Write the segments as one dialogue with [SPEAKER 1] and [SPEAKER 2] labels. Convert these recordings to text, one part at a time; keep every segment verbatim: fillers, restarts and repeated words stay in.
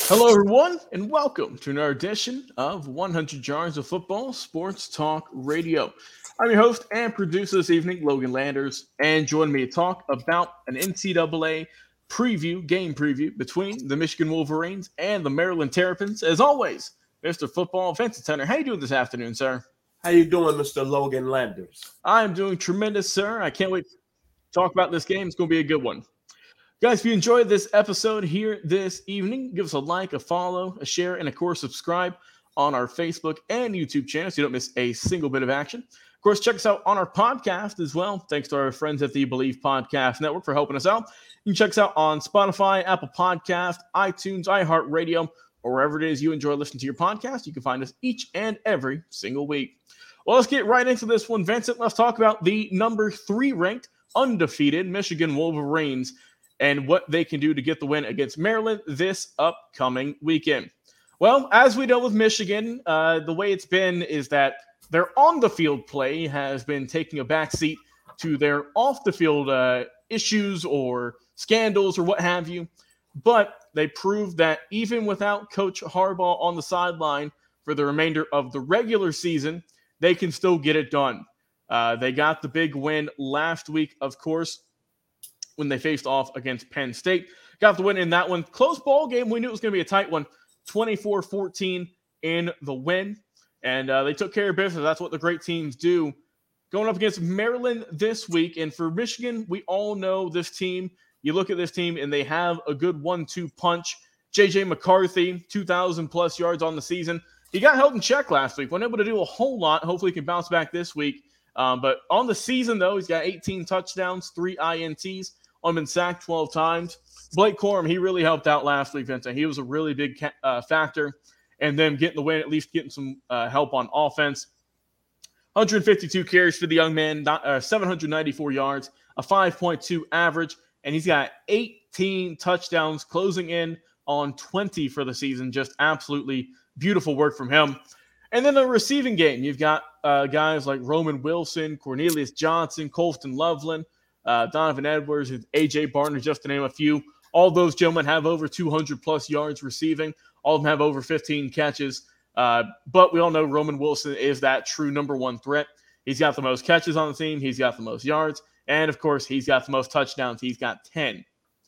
[SPEAKER 1] Hello, everyone, and welcome to another edition of one hundred Yards of Football Sports Talk Radio. I'm your host and producer this evening, Logan Landers, and join me to talk about an N C double A preview, game preview between the Michigan Wolverines and the Maryland Terrapins. As always, Mister Football Vincent Turner. How you doing this afternoon, sir?
[SPEAKER 2] How you doing, Mister Logan Landers?
[SPEAKER 1] I'm doing tremendous, sir. I can't wait to talk about this game. It's going to be a good one. Guys, if you enjoyed this episode here this evening, give us a like, a follow, a share, and of course, subscribe on our Facebook and YouTube channel so you don't miss a single bit of action. Of course, check us out on our podcast as well. Thanks to our friends at the Believe Podcast Network for helping us out. You can check us out on Spotify, Apple Podcast, iTunes, iHeartRadio, or wherever it is you enjoy listening to your podcast. You can find us each and every single week. Well, let's get right into this one, Vincent. Let's talk about the number three ranked, undefeated Michigan Wolverines and what they can do to get the win against Maryland this upcoming weekend. Well, as we know with Michigan, uh, the way it's been is that their on-the-field play has been taking a backseat to their off-the-field uh, issues or scandals or what have you. But they proved that even without Coach Harbaugh on the sideline for the remainder of the regular season, they can still get it done. Uh, they got the big win last week, of course, when they faced off against Penn State. Got the win in that one. Close ball game. We knew it was going to be a tight one. twenty-four fourteen in the win. And uh, they took care of business. That's what the great teams do. Going up against Maryland this week. And for Michigan, we all know this team. You look at this team, and they have a good one two punch. J J McCarthy, two thousand plus yards on the season. He got held in check last week. Wasn't able to do a whole lot. Hopefully he can bounce back this week. Um, but on the season, though, he's got eighteen touchdowns, three I N Ts. On been sacked twelve times. Blake Corum, he really helped out last week, Vincent. He was a really big uh, factor. And then getting the win, at least getting some uh, help on offense. one hundred fifty-two carries for the young man, not, uh, seven hundred ninety-four yards, a five point two average. And he's got eighteen touchdowns, closing in on twenty for the season. Just absolutely beautiful work from him. And then the receiving game, you've got uh, guys like Roman Wilson, Cornelius Johnson, Colston Loveland, Uh, Donovan Edwards, A J Barner, just to name a few. All those gentlemen have over two hundred plus yards receiving. All of them have over fifteen catches. Uh, but we all know Roman Wilson is that true number one threat. He's got the most catches on the team. He's got the most yards. And, of course, he's got the most touchdowns. He's got ten.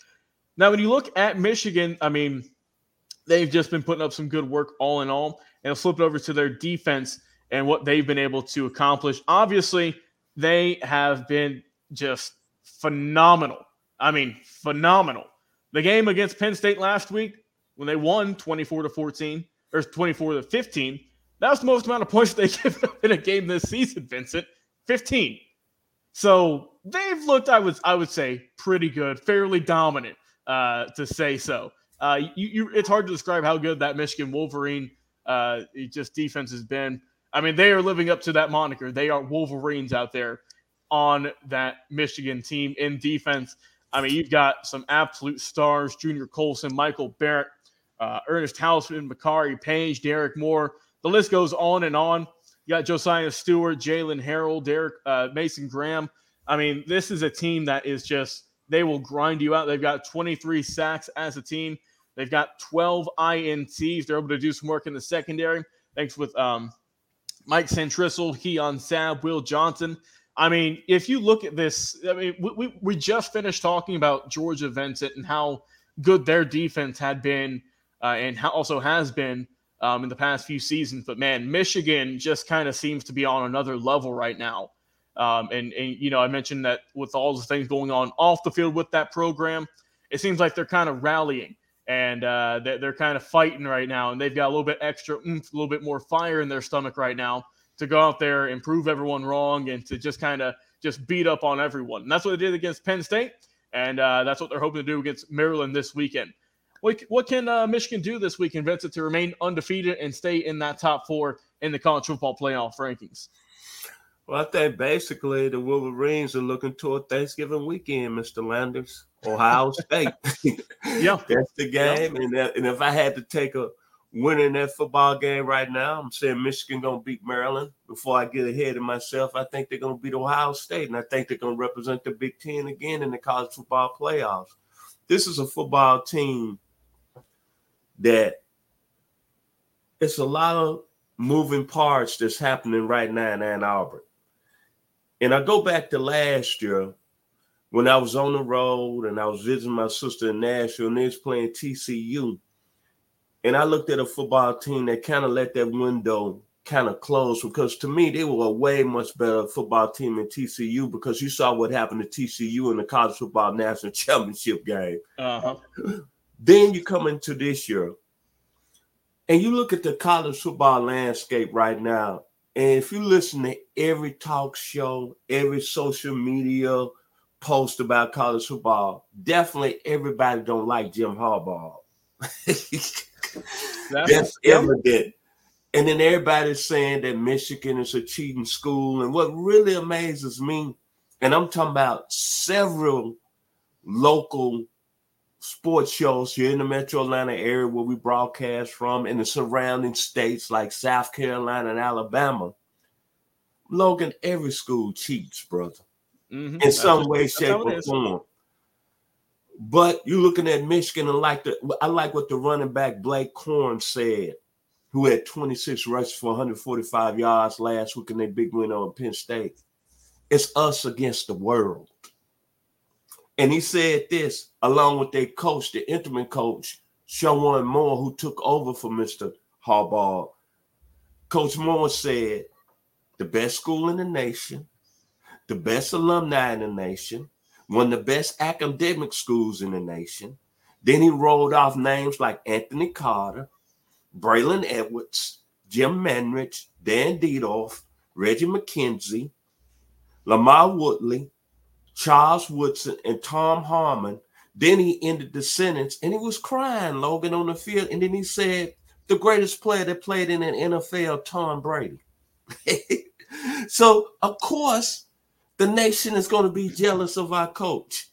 [SPEAKER 1] Now, when you look at Michigan, I mean, they've just been putting up some good work all in all. And I'll flip it over to their defense and what they've been able to accomplish. Obviously, they have been just phenomenal. I mean, phenomenal. The game against Penn State last week, when they won twenty-four to fourteen, or twenty-four to fifteen, that was the most amount of points they given up in a game this season, Vincent. fifteen. So they've looked, I would, I would say, pretty good, fairly dominant, uh, to say so. Uh, you, you, it's hard to describe how good that Michigan Wolverine uh, just defense has been. I mean, they are living up to that moniker. They are Wolverines out there on that Michigan team in defense. I mean, you've got some absolute stars, Junior Colson, Michael Barrett, uh, Ernest Hausman, Makari Page, Derek Moore. The list goes on and on. You got Josiah Stewart, Jalen Harrell, Derek, uh, Mason Graham. I mean, this is a team that is just, they will grind you out. They've got twenty-three sacks as a team. They've got twelve I N Ts. They're able to do some work in the secondary. Thanks with um, Mike Santrissel, Keon Sabb, Will Johnson. I mean, if you look at this, I mean, we, we, we just finished talking about Georgia, Vincent, and how good their defense had been uh, and how also has been um, in the past few seasons. But, man, Michigan just kind of seems to be on another level right now. Um, and, and, you know, I mentioned that with all the things going on off the field with that program, it seems like they're kind of rallying. And uh, they're, they're kind of fighting right now. And they've got a little bit extra oomph, a little bit more fire in their stomach right now to go out there and prove everyone wrong and to just kind of just beat up on everyone. And that's what they did against Penn State, and uh, that's what they're hoping to do against Maryland this weekend. What, what can uh, Michigan do this weekend, Vincent, to remain undefeated and stay in that top four in the college football playoff rankings?
[SPEAKER 2] Well, I think basically the Wolverines are looking toward Thanksgiving weekend, Mister Landers, Ohio State.
[SPEAKER 1] Yeah.
[SPEAKER 2] That's the game. Yeah. And, that, and if I had to take a win in that football game right now, I'm saying Michigan going to beat Maryland. Before I get ahead of myself, I think they're going to beat Ohio State, and I think they're going to represent the Big Ten again in the college football playoffs. This is a football team that it's a lot of moving parts that's happening right now in Ann Arbor. And I go back to last year when I was on the road and I was visiting my sister in Nashville and they was playing T C U. And I looked at a football team that kind of let that window kind of close, because to me, they were a way much better football team than T C U, because you saw what happened to T C U in the college football national championship game.
[SPEAKER 1] Uh-huh.
[SPEAKER 2] Then you come into this year and you look at the college football landscape right now. And if you listen to every talk show, every social media post about college football, definitely everybody don't like Jim Harbaugh. That's, That's evident. And then everybody's saying that Michigan is a cheating school. And what really amazes me, and I'm talking about several local sports shows here in the Metro Atlanta area where we broadcast from, in the surrounding states like South Carolina and Alabama, Logan, every school cheats, brother, mm-hmm. in some that's way, shape, or form. But you're looking at Michigan, and like the, I like what the running back Blake Corn said, who had twenty-six rushes for one hundred forty-five yards last week in their big win over Penn State. It's us against the world. And he said this, along with their coach, the interim coach, Shawan Moore, who took over for Mister Harbaugh. Coach Moore said, the best school in the nation, the best alumni in the nation, one of the best academic schools in the nation. Then he rolled off names like Anthony Carter, Braylon Edwards, Jim Manrich, Dan Dierdorf, Reggie McKenzie, Lamar Woodley, Charles Woodson, and Tom Harmon. Then he ended the sentence, and he was crying, Logan, on the field. And then he said, the greatest player that played in an N F L, Tom Brady. So, of course, the nation is going to be jealous of our coach.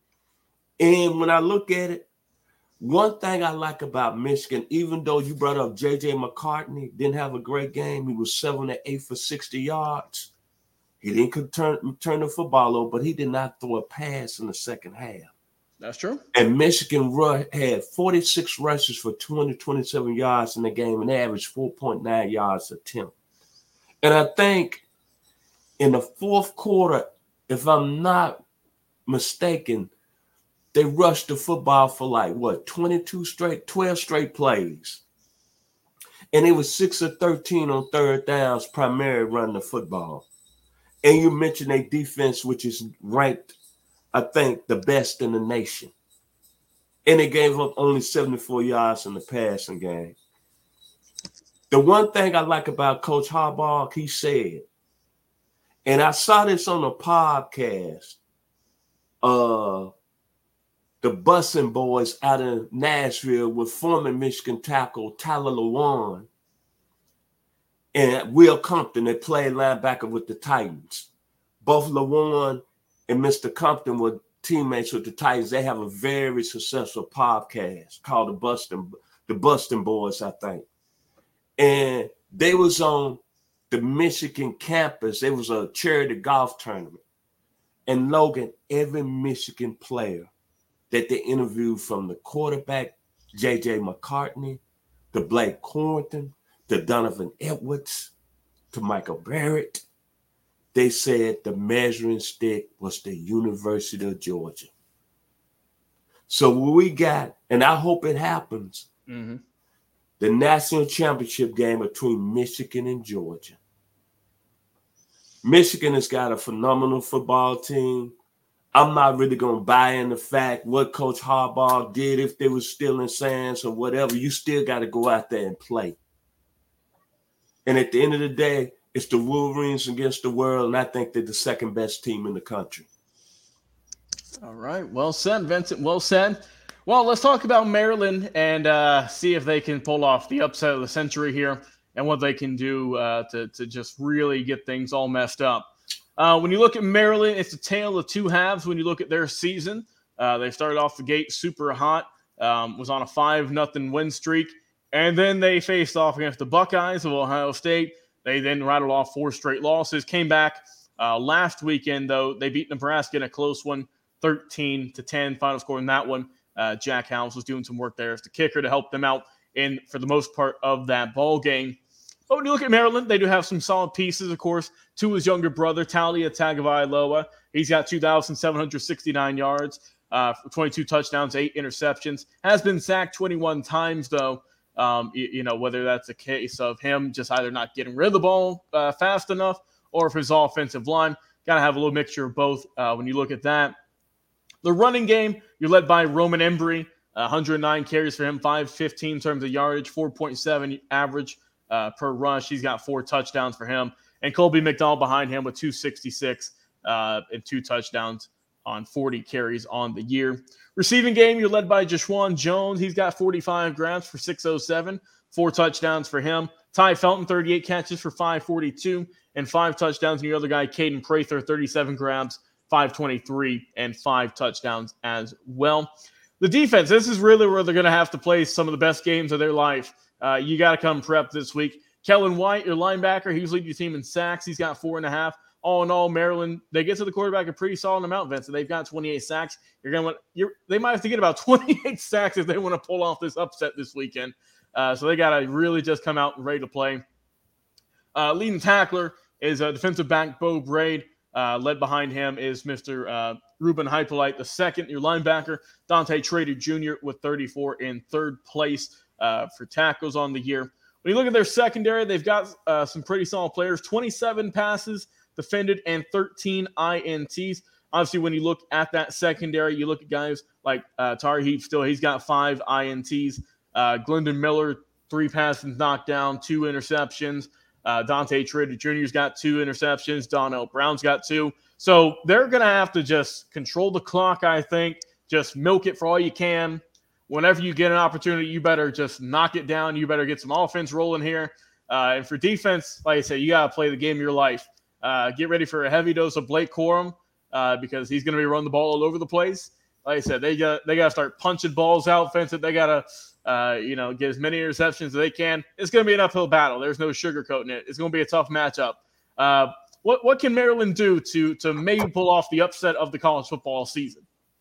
[SPEAKER 2] And when I look at it, one thing I like about Michigan, even though you brought up J J McCartney, didn't have a great game. He was seven to eight for sixty yards. He didn't turn, turn the football over, but he did not throw a pass in the second half.
[SPEAKER 1] That's true.
[SPEAKER 2] And Michigan run, had forty-six rushes for two hundred twenty-seven yards in the game and averaged four point nine yards a attempt. And I think in the fourth quarter, if I'm not mistaken, they rushed the football for like, what, twenty-two straight, twelve straight plays. And it was six or thirteen on third downs, primarily running the football. And you mentioned a defense which is ranked, I think, the best in the nation. And they gave up only seventy-four yards in the passing game. The one thing I like about Coach Harbaugh, he said, and I saw this on a podcast, uh, the Bussin' Boys out of Nashville with former Michigan tackle Tyler Lewan and Will Compton, that played linebacker with the Titans. Both Lewan and Mister Compton were teammates with the Titans. They have a very successful podcast called the Bustin', the Bustin' Boys, I think. And they was on the Michigan campus. It was a charity golf tournament. And Logan, every Michigan player that they interviewed, from the quarterback, J J McCartney, to Blake Cornton, to Donovan Edwards, to Michael Barrett, they said the measuring stick was the University of Georgia. So what we got, and I hope it happens, mm-hmm. the national championship game between Michigan and Georgia. Michigan has got a phenomenal football team. I'm not really going to buy in the fact what Coach Harbaugh did, if they were still in Sands or whatever. You still got to go out there and play. And at the end of the day, it's the Wolverines against the world, and I think they're the second best team in the country.
[SPEAKER 1] All right. Well said, Vincent. Well said. Well, let's talk about Maryland and uh, see if they can pull off the upset of the century here and what they can do uh, to, to just really get things all messed up. Uh, when you look at Maryland, it's a tale of two halves when you look at their season. Uh, they started off the gate super hot, um, was on a five nothing win streak, and then they faced off against the Buckeyes of Ohio State. They then rattled off four straight losses, came back uh, last weekend, though. They beat Nebraska in a close one, thirteen to ten, final score in that one. Uh, Jack House was doing some work there as the kicker to help them out in, for the most part, of that ball game. But when you look at Maryland, they do have some solid pieces, of course. To his younger brother, Talia Tagovailoa, he's got two thousand seven hundred sixty-nine yards, uh, twenty-two touchdowns, eight interceptions. Has been sacked twenty-one times, though. Um, you, you know, whether that's a case of him just either not getting rid of the ball uh, fast enough or if his offensive line. Got to have a little mixture of both uh, when you look at that. The running game, you're led by Roman Embry, one hundred nine carries for him, five fifteen in terms of yardage, four point seven average uh, per rush. He's got four touchdowns for him. And Colby McDonald behind him with two sixty-six uh, and two touchdowns on forty carries on the year. Receiving game, you're led by Jashwan Jones. He's got forty-five grabs for six oh seven, four touchdowns for him. Ty Felton, thirty-eight catches for five forty-two and five touchdowns. And your other guy, Caden Prather, thirty-seven grabs, five twenty-three and five touchdowns as well. The defense, this is really where they're going to have to play some of the best games of their life. Uh, you got to come prepped this week. Kellen White, your linebacker, he was leading your team in sacks. He's got four and a half. All in all, Maryland, they get to the quarterback a pretty solid amount, Vincent. They've got twenty-eight sacks. You're going to you're, they might have to get about twenty-eight sacks if they want to pull off this upset this weekend. Uh, so they got to really just come out and ready to play. Uh, leading tackler is a defensive back, Bo Braid. Uh, led behind him is Mister Uh, Ruben Hypolite, the second. Your linebacker, Dante Trader Junior with thirty-four in third place uh, for tackles on the year. When you look at their secondary, they've got uh, some pretty solid players, twenty-seven passes defended and thirteen I N Ts. Obviously, when you look at that secondary, you look at guys like uh, Tari Heap still. He's got five I N Ts. Uh, Glendon Miller, three passes knocked down, two interceptions. Uh, Dante Trader Junior's got two interceptions. Donnell Brown's got two. So they're going to have to just control the clock, I think. Just milk it for all you can. Whenever you get an opportunity, you better just knock it down. You better get some offense rolling here. Uh, and for defense, like I said, you got to play the game of your life. Uh, get ready for a heavy dose of Blake Corum uh, because he's going to be running the ball all over the place. Like I said, they got they got to start punching balls out, Vincent. They got to, uh, you know, get as many interceptions as they can. It's going to be an uphill battle. There's no sugarcoating it. It's going to be a tough matchup. Uh, what what can Maryland do to to maybe pull off the upset of the college football season?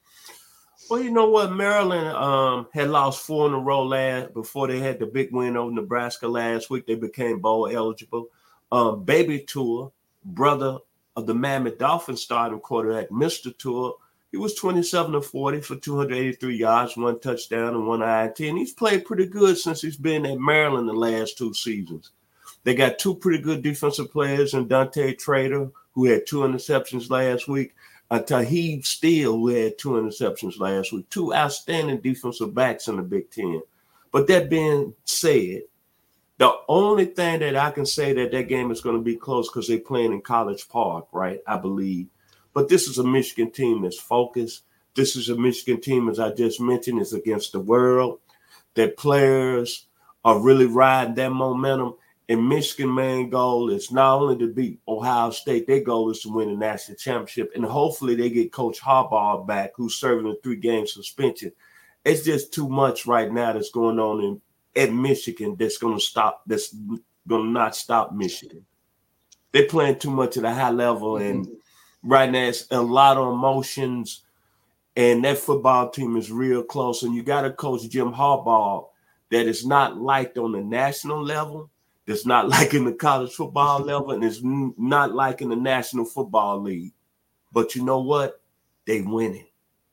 [SPEAKER 2] Well, you know what? Maryland um, had lost four in a row last before they had the big win over Nebraska last week. They became bowl eligible. Um, Baby Tour, brother of the Mammoth Dolphins starting quarterback, Mister Tour, he was twenty-seven of forty for two hundred eighty-three yards, one touchdown, and one I N T. And he's played pretty good since he's been at Maryland the last two seasons. They got two pretty good defensive players in Dante Trader, who had two interceptions last week, and Tahib Steele, who had two interceptions last week. Two outstanding defensive backs in the Big Ten. But that being said, the only thing that I can say that that game is going to be close because they're playing in College Park, right, I believe. But this is a Michigan team that's focused. This is a Michigan team, as I just mentioned, is against the world. Their players are really riding that momentum. And Michigan's main goal is not only to beat Ohio State, their goal is to win the national championship. And hopefully they get Coach Harbaugh back, who's serving a three-game suspension. It's just too much right now that's going on in at Michigan that's going to stop, that's going to not stop Michigan. They're playing too much at a high level, and right now it's a lot of emotions, and that football team is real close. And you got a coach, Jim Harbaugh, that is not liked on the national level, that's not like in the college football level, and it's not like in the National Football League. But you know what? They winning,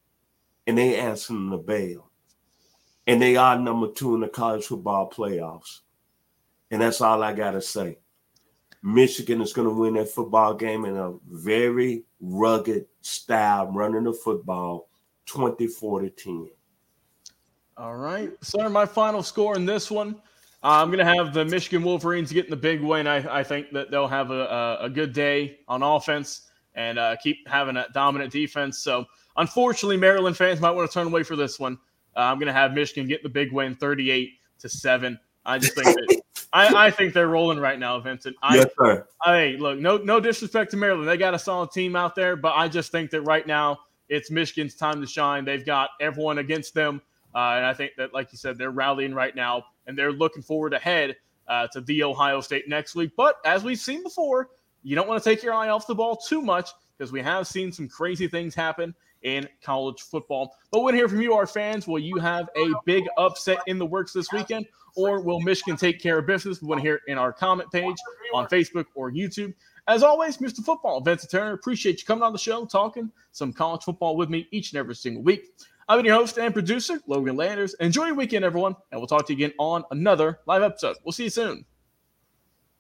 [SPEAKER 2] and they answering the bell. And they are number two in the college football playoffs. And that's all I got to say. Michigan is going to win that football game in a very rugged style, running the football, twenty-four to ten.
[SPEAKER 1] All right. Sir, my final score in this one, uh, I'm going to have the Michigan Wolverines getting the big win. I, I think that they'll have a, a, a good day on offense and uh, keep having a dominant defense. So, unfortunately, Maryland fans might want to turn away for this one. Uh, I'm going to have Michigan get the big win, thirty-eight to seven. I just think that I, I think they're rolling right now, Vincent. I,
[SPEAKER 2] yes, sir.
[SPEAKER 1] I look, no, no disrespect to Maryland. They got a solid team out there, but I just think that right now it's Michigan's time to shine. They've got everyone against them, uh, and I think that, like you said, they're rallying right now, and they're looking forward ahead uh, to the Ohio State next week. But as we've seen before, you don't want to take your eye off the ball too much because we have seen some crazy things happen in college football. But we want to hear from you, our fans. Will you have a big upset in the works this weekend, or will Michigan take care of business? We want to hear it in our comment page on Facebook or YouTube. As always, Mister Football, Vincent Turner, appreciate you coming on the show, talking some college football with me each and every single week. I've been your host and producer, Logan Landers. Enjoy your weekend, everyone, and we'll talk to you again on another live episode. We'll see you soon.